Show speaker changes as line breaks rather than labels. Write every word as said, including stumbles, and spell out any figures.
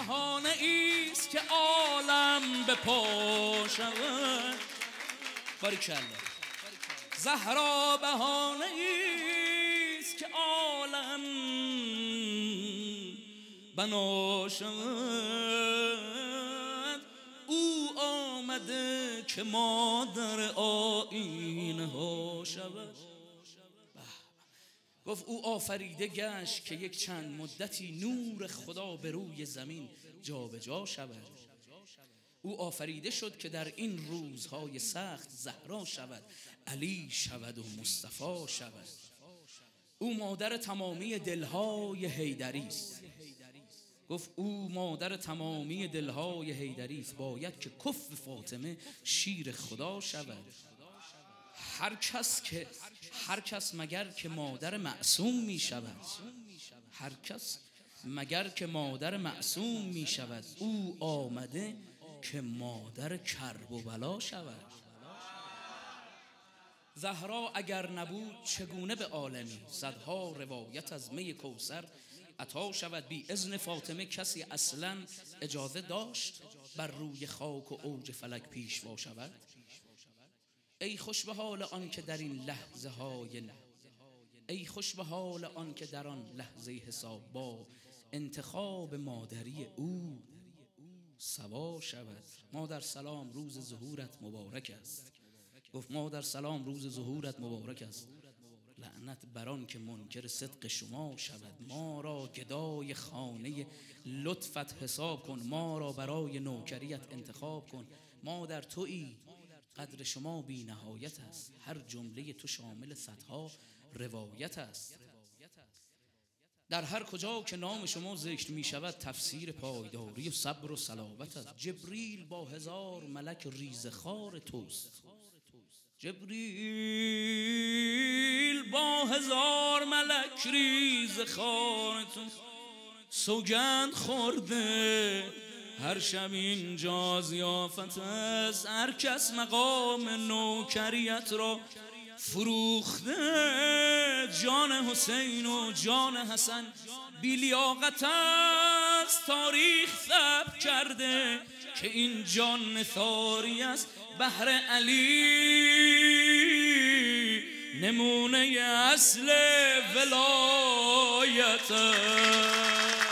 بهانه ایست که عالم به پا شود. باریکلا. زهرا بهانه ایست که عالم بنا شود. او آمده که مادر آیین ها شود. گفت او آفریده گشت که یک چند مدتی نور خدا به روی زمین جا به جا شود. او آفریده شد که در این روزهای سخت زهرا شود، علی شود و مصطفی شود. او مادر تمامی دلهای حیدری است. گفت او مادر تمامی دلهای حیدری است، باید که کف فاطمه شیر خدا شود. هر کس که هر کس مگر که مادر معصوم می شود، هر کس مگر که مادر معصوم می شود، او آمده که مادر کرب و بلا شود. زهرا اگر نبود چگونه به عالمی صدها روایت از می کوثر عطا شود. بی اذن فاطمه کسی اصلا اجازه داشت بر روی خاک و اوج فلک پیشوا شود؟ ای خوش به حال آن که در این لحظه های ای خوش به حال آن که در آن لحظه حساب با انتخاب مادری او سوا شود. مادر سلام روز ظهورت مبارک است. گفت مادر سلام روز ظهورت مبارک است. لعنت بران که منکر صدق شما شود. ما را گدای خانه لطفت حساب کن، ما را برای نوکریت انتخاب کن. مادر تویی، قدر شما بی نهایت است، هر جمله تو شامل صدها روایت است. در هر کجا که نام شما ذکر می شود تفسیر پایداری و صبر و صلابت است. جبریل با هزار ملک ریزخوار توست. جبریل با هزار ملک ریزخوار توست. سوگند خورده هر شب اینجا ضیافت است. هر کس مقام نوکریت را فروخته، جان حسین و جان حسن بی لیاقت است. تاریخ ثبت کرده که این جان نثاری است. بهر علی نمونه اصل ولایت است.